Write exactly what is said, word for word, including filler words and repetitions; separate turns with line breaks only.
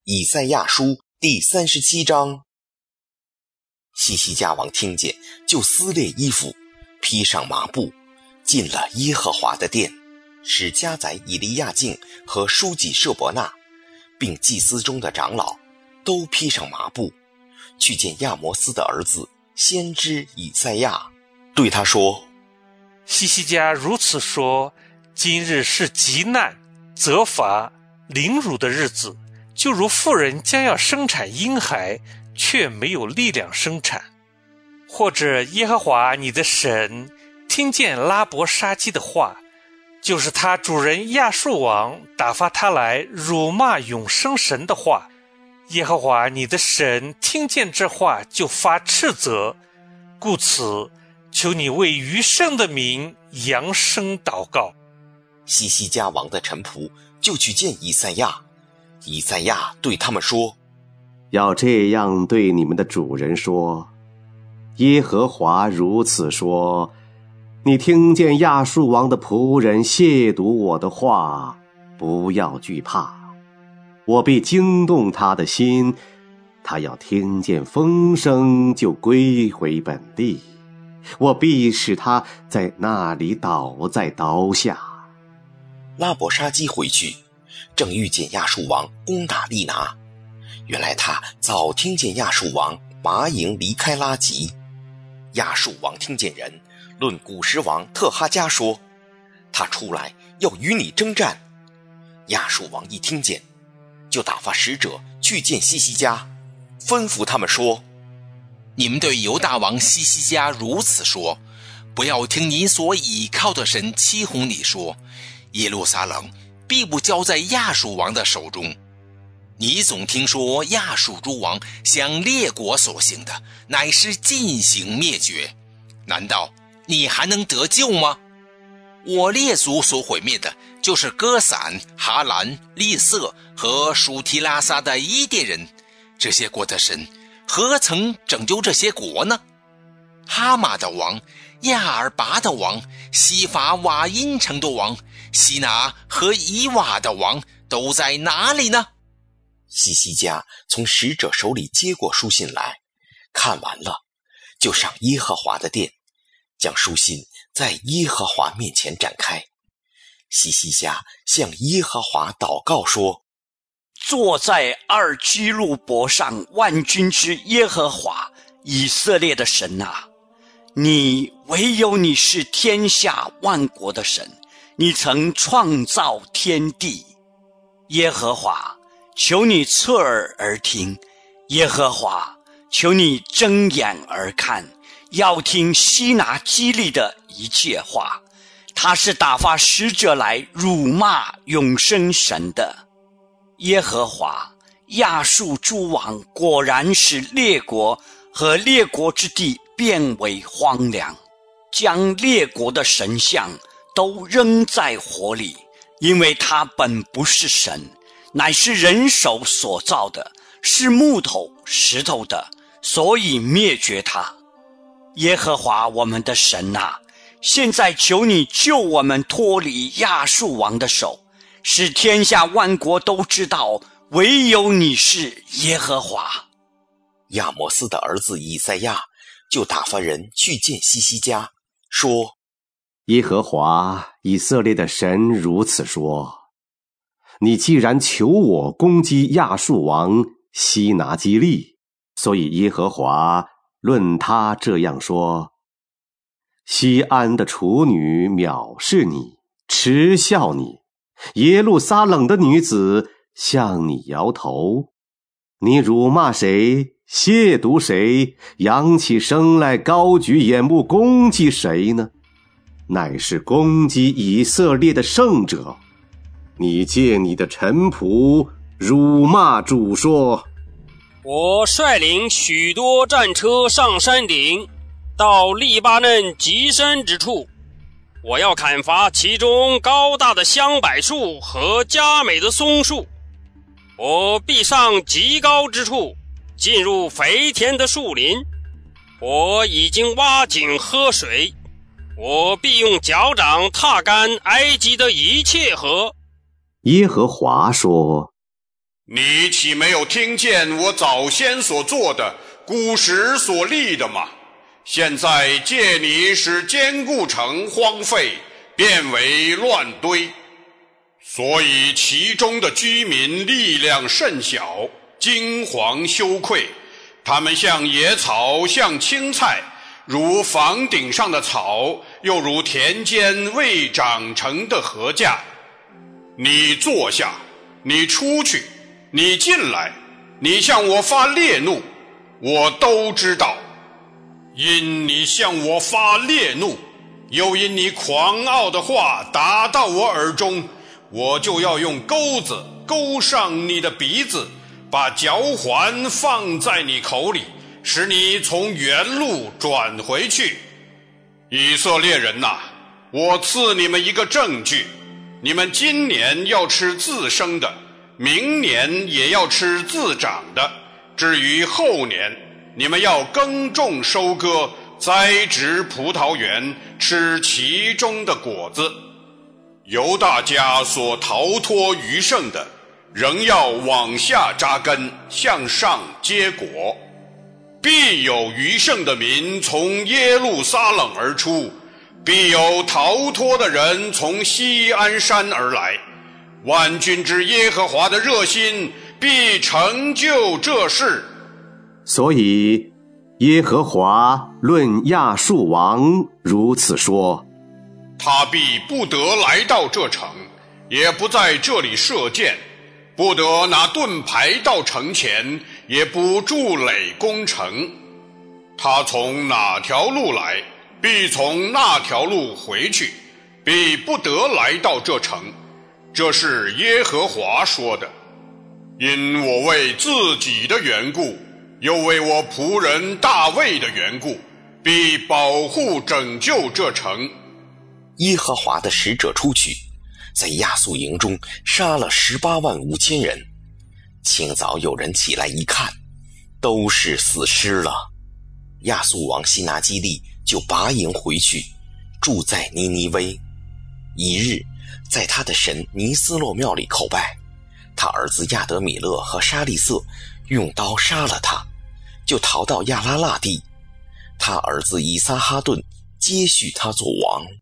以赛亚书第三十七章。西西家王听见，就撕裂衣服，披上麻布，进了耶和华的殿，使家宰以利亚敬和书记舍伯纳，并祭司中的长老，都披上麻布，去见亚摩斯的儿子先知以赛亚，对他说：
西西家如此说，今日是极难、责罚、凌辱的日子，就如妇人将要生产婴孩，却没有力量生产。或者耶和华你的神听见拉伯沙基的话，就是他主人亚述王打发他来辱骂永生神的话，耶和华你的神听见这话，就发斥责，故此求你为余生的民扬声祷告。
西西家王的臣仆就去见以赛亚，以赛亚对他们说：
要这样对你们的主人说，耶和华如此说，你听见亚述王的仆人亵渎我的话，不要惧怕，我必惊动他的心，他要听见风声就归回本地，我必使他在那里倒在刀下。
拉伯沙基回去，正遇见亚述王攻打利拿，原来他早听见亚述王拔营离开拉吉。亚述王听见人论古时王特哈加说，他出来要与你征战。亚述王一听见，就打发使者去见西西家，吩咐他们说：
你们对犹大王西西家如此说，不要听你所倚靠的神欺哄你说，耶路撒冷必不交在亚述王的手中。你总听说亚述诸王向列国所行的，乃是尽行灭绝，难道你还能得救吗？我列祖所毁灭的，就是歌散、哈兰、利色和属提拉撒的伊甸人，这些国的神何曾拯救这些国呢？哈马的王、亚尔拔的王、西法瓦因城的王、西拿和以瓦的王都在哪里呢？
西西家从使者手里接过书信来，看完了，就上耶和华的殿，将书信在耶和华面前展开。西西家向耶和华祷告说：
坐在二基路伯上万军之耶和华以色列的神啊，你唯有你是天下万国的神，你曾创造天地。耶和华，求你侧耳而听，耶和华，求你睁眼而看，要听西拿基利的一切话。他是打发使者来辱骂永生神的。耶和华，亚述诸王果然使列国和列国之地变为荒凉，将列国的神像都扔在火里，因为他本不是神，乃是人手所造的，是木头石头的，所以灭绝他。耶和华我们的神啊，现在求你救我们脱离亚述王的手，使天下万国都知道唯有你是耶和华。
亚摩斯的儿子以赛亚就打发人去见西西家，说：
耶和华以色列的神如此说，你既然求我攻击亚述王西拿基利，所以耶和华论他这样说：西安的处女藐视你，嗤笑你，耶路撒冷的女子向你摇头，你辱骂谁，亵渎谁，扬起声来高举眼目攻击谁呢？乃是攻击以色列的圣者。你借你的臣仆辱骂主说：
我率领许多战车上山顶，到利巴嫩极深之处，我要砍伐其中高大的香柏树和佳美的松树。我必上极高之处，进入肥田的树林。我已经挖井喝水，我必用脚掌踏干埃及的一切河。
耶和华说：
你岂没有听见我早先所做的，古时所立的吗？现在借你使坚固城荒废，变为乱堆，所以其中的居民力量甚小，惊惶羞愧。他们像野草，像青菜，如房顶上的草，又如田间未长成的禾稼。你坐下，你出去，你进来，你向我发烈怒，我都知道。因你向我发烈怒，又因你狂傲的话打到我耳中，我就要用钩子勾上你的鼻子，把嚼环放在你口里，使你从原路转回去。以色列人哪，我赐你们一个证据，你们今年要吃自生的，明年也要吃自长的，至于后年，你们要耕种收割，栽植葡萄园，吃其中的果子。犹大家所逃脱余剩的，仍要往下扎根，向上结果。必有余剩的民从耶路撒冷而出，必有逃脱的人从锡安山而来。万军之耶和华的热心必成就这事。
所以耶和华论亚述王如此说：
他必不得来到这城，也不在这里射箭，不得拿盾牌到城前，也不筑垒攻城。他从哪条路来，必从那条路回去，必不得来到这城。这是耶和华说的。因我为自己的缘故，又为我仆人大卫的缘故，必保护拯救这城。
耶和华的使者出去，在亚述营中杀了十八万五千人。清早有人起来一看，都是死尸了。亚述王西拿基立就拔营回去，住在尼尼微。一日，在他的神尼斯洛庙里叩拜，他儿子亚德米勒和沙利色用刀杀了他，就逃到亚拉腊地。他儿子以撒哈顿接续他做王。